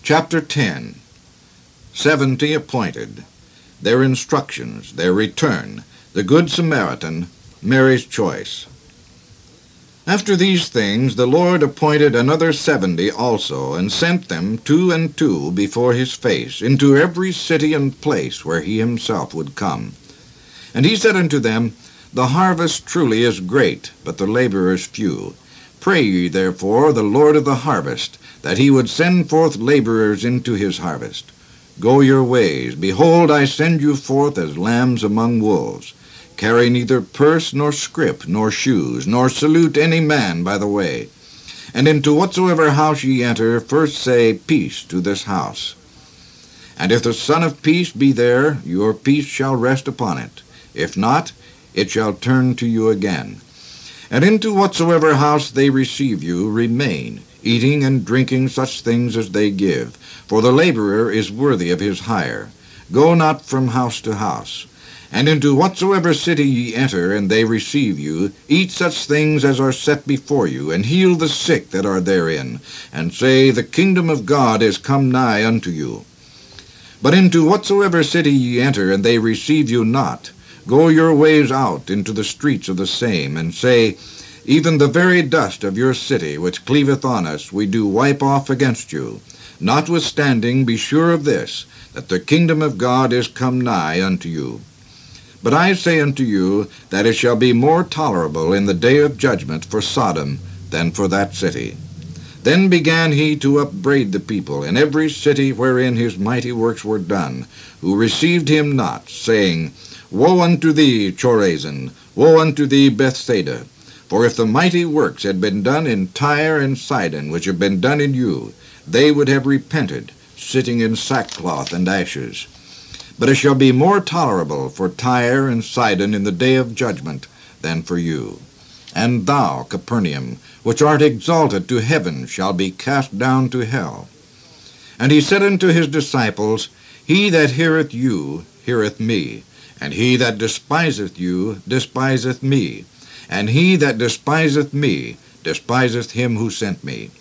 Chapter 10. 70 appointed. Their instructions, their return, the Good Samaritan, Mary's choice. After these things the Lord appointed another 70 also, and sent them 2 and 2 before his face, into every city and place where he himself would come. And he said unto them, The harvest truly is great, but the laborers few. Pray ye therefore the Lord of the harvest, that he would send forth laborers into his harvest. Go your ways. Behold, I send you forth as lambs among wolves. Carry neither purse, nor scrip, nor shoes, nor salute any man by the way. And into whatsoever house ye enter, first say, Peace to this house. And if the Son of Peace be there, your peace shall rest upon it. If not, it shall turn to you again. And into whatsoever house they receive you, remain, eating and drinking such things as they give. For the laborer is worthy of his hire. Go not from house to house. And into whatsoever city ye enter, and they receive you, eat such things as are set before you, and heal the sick that are therein, and say, The kingdom of God is come nigh unto you. But into whatsoever city ye enter, and they receive you not, go your ways out into the streets of the same, and say, Even the very dust of your city, which cleaveth on us, we do wipe off against you. Notwithstanding, be sure of this, that the kingdom of God is come nigh unto you. But I say unto you, that it shall be more tolerable in the day of judgment for Sodom than for that city. Then began he to upbraid the people in every city wherein his mighty works were done, who received him not, saying, Woe unto thee, Chorazin! Woe unto thee, Bethsaida! For if the mighty works had been done in Tyre and Sidon, which have been done in you, they would have repented, sitting in sackcloth and ashes. But it shall be more tolerable for Tyre and Sidon in the day of judgment than for you. And thou, Capernaum, which art exalted to heaven, shall be cast down to hell. And he said unto his disciples, He that heareth you heareth me, and he that despiseth you despiseth me, and he that despiseth me despiseth him who sent me.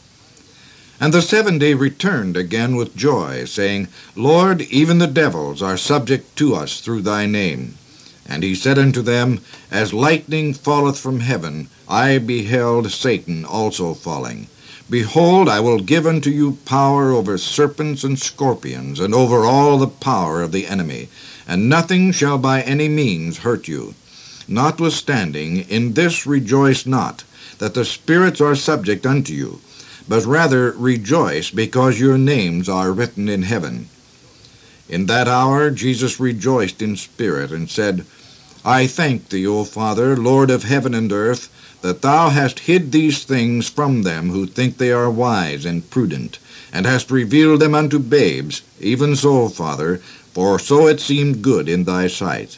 And the 70 returned again with joy, saying, Lord, even the devils are subject to us through thy name. And he said unto them, As lightning falleth from heaven, I beheld Satan also falling. Behold, I will give unto you power over serpents and scorpions, and over all the power of the enemy, and nothing shall by any means hurt you. Notwithstanding, in this rejoice not, that the spirits are subject unto you, but rather rejoice because your names are written in heaven. In that hour Jesus rejoiced in spirit, and said, I thank thee, O Father, Lord of heaven and earth, that thou hast hid these things from them who think they are wise and prudent, and hast revealed them unto babes, even so, Father, for so it seemed good in thy sight.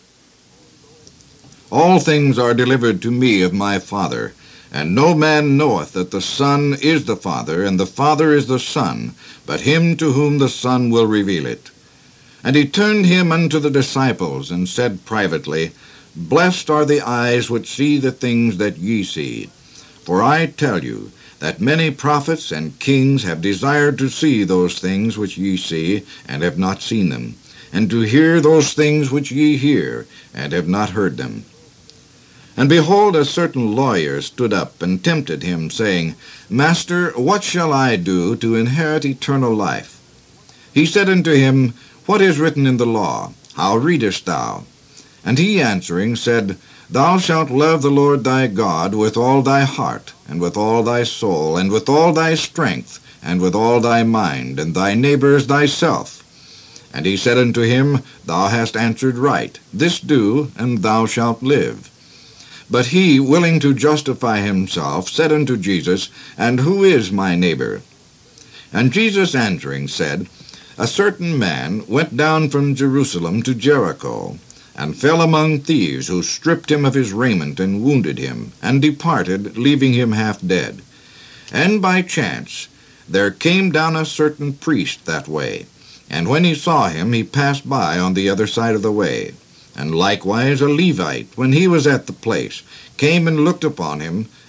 All things are delivered to me of my Father, and no man knoweth that the Son is the Father, and the Father is the Son, but him to whom the Son will reveal it. And he turned him unto the disciples, and said privately, Blessed are the eyes which see the things that ye see. For I tell you, that many prophets and kings have desired to see those things which ye see, and have not seen them, and to hear those things which ye hear, and have not heard them. And behold, a certain lawyer stood up and tempted him, saying, Master, what shall I do to inherit eternal life? He said unto him, What is written in the law? How readest thou? And he answering said, Thou shalt love the Lord thy God with all thy heart, and with all thy soul, and with all thy strength, and with all thy mind, and thy neighbor as thyself. And he said unto him, Thou hast answered right. This do, and thou shalt live. But he, willing to justify himself, said unto Jesus, And who is my neighbor? And Jesus answering said, A certain man went down from Jerusalem to Jericho, and fell among thieves, who stripped him of his raiment, and wounded him, and departed, leaving him half dead. And by chance there came down a certain priest that way, and when he saw him, he passed by on the other side of the way. And likewise a Levite, when he was at the place, came and looked upon him,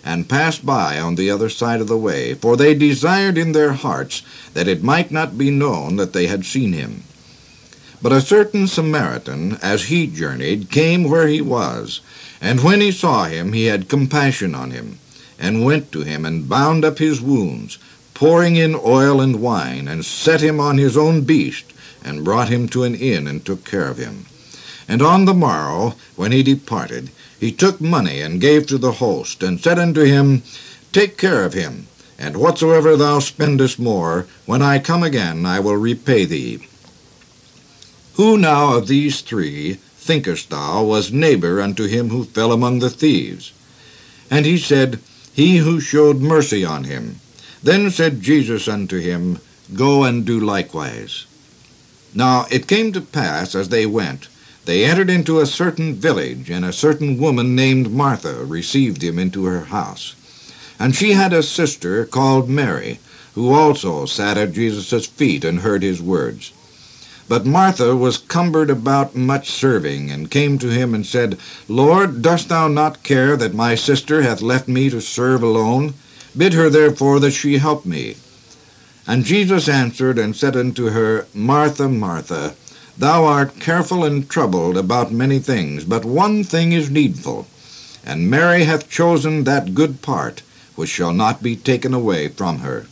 and passed by on the other side of the way, for they desired in their hearts that it might not be known that they had seen him. But a certain Samaritan, as he journeyed, came where he was, and when he saw him, he had compassion on him, and went to him, and bound up his wounds, pouring in oil and wine, and set him on his own beast, and brought him to an inn, and took care of him. And on the morrow, when he departed, he took money, and gave to the host, and said unto him, Take care of him, and whatsoever thou spendest more, when I come again I will repay thee. Who now of these three, thinkest thou, was neighbor unto him who fell among the thieves? And he said, He who showed mercy on him. Then said Jesus unto him, Go and do likewise. Now it came to pass, as they went, they entered into a certain village, and a certain woman named Martha received him into her house. And she had a sister called Mary, who also sat at Jesus' feet and heard his words. But Martha was cumbered about much serving, and came to him and said, Lord, dost thou not care that my sister hath left me to serve alone? Bid her therefore that she help me. And Jesus answered and said unto her, Martha, Martha, thou art careful and troubled about many things, but one thing is needful. And Mary hath chosen that good part, which shall not be taken away from her.